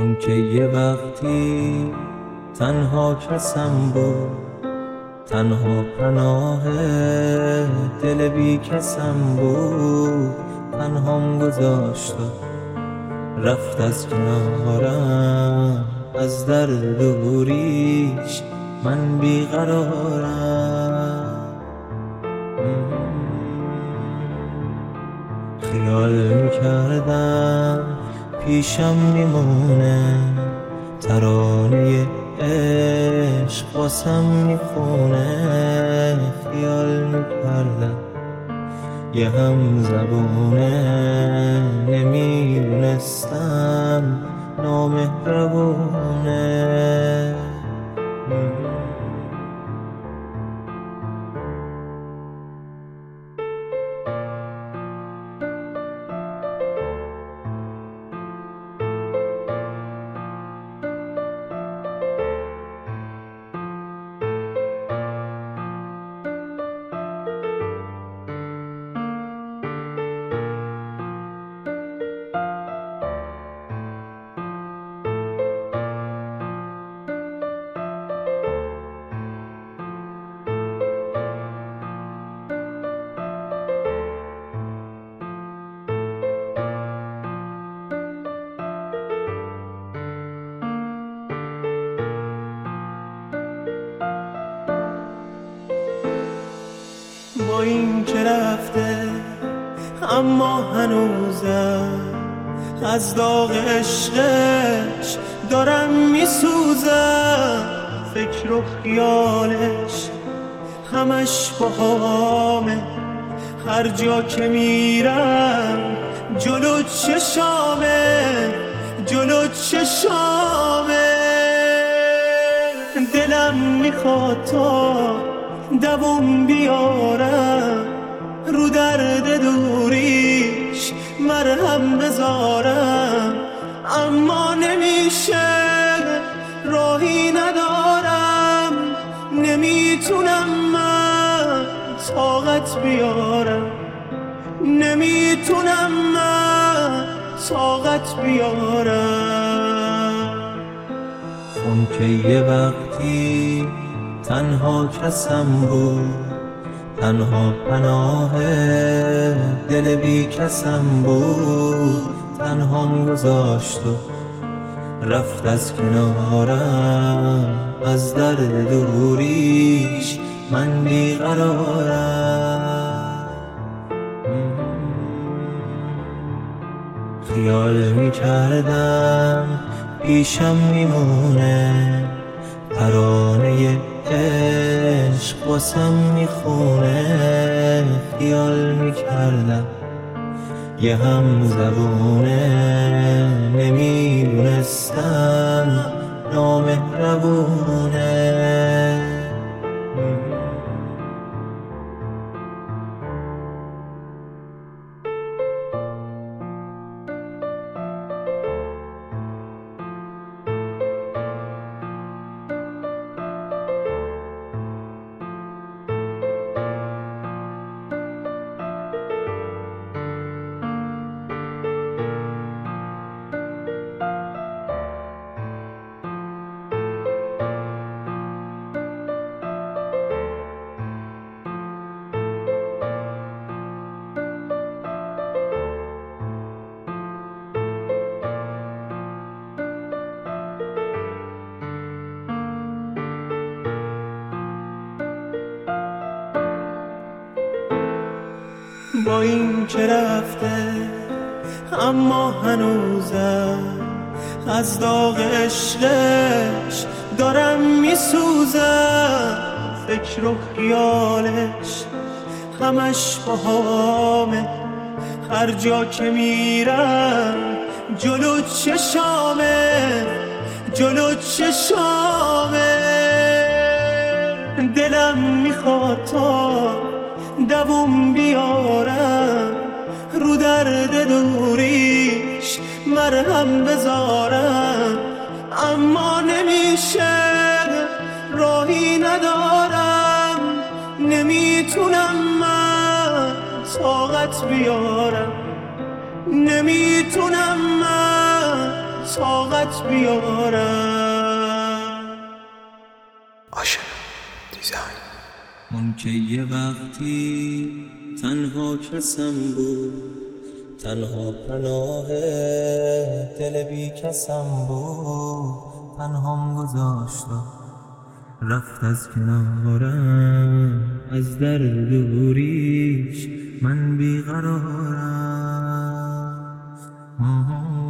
اون که یه وقتی تنها کسم بود، تنها پناه دل بی کسم بود، تنهام گذاشت و رفت از کنارم. از درد دوریش من بیقرارم. خیال میکردم پیشم میمونه، ترانه عشق واسم میخونه. خیال میکردم یه هم زبونه، نمیدونستم نامهربونه. با این که رفته اما هنوزم از داغ عشقش دارم میسوزم. فکر و خیالش همش باهامه، هر جا که میرم جلو چشامه، جلو چشامه. دلم میخواد تا دووم بیارم، رو درد دوریش مرهم بذارم. اما نمیشه، راهی ندارم، نمیتونم من طاقت بیارم، نمیتونم من طاقت بیارم. اون که یه وقتی تنها کسم بود، تنها پناه دل بی کسم بود، تنهام گذاشت و رفت از کنارم. از درد دوریش من بیقرارم. خیال میکردم پیشم میمونه، ترانه عشق واسم میخونه. خیال میکردم یه هم زبونه، نمیدونستم نامهربونه. با این که رفته اما هنوزم از داغ عشقش دارم میسوزم. فکر و خیالش همش باهامه، هر جا که میرم جلو چشامه، جلو چشامه. دلم میخواد تا دووم بیارم، رو درد دوریش مرهم بذارم. اما نمیشه، راهی ندارم، نمیتونم من طاقت بیارم، نمیتونم من طاقت بیارم. آشنا دیزاین. اون که یه وقتی تنها کسم بود، تنها پناه دل بی کسم بود، تنهام گذاشت و رفت از کنارم، از درد دوریش من بیقرارم.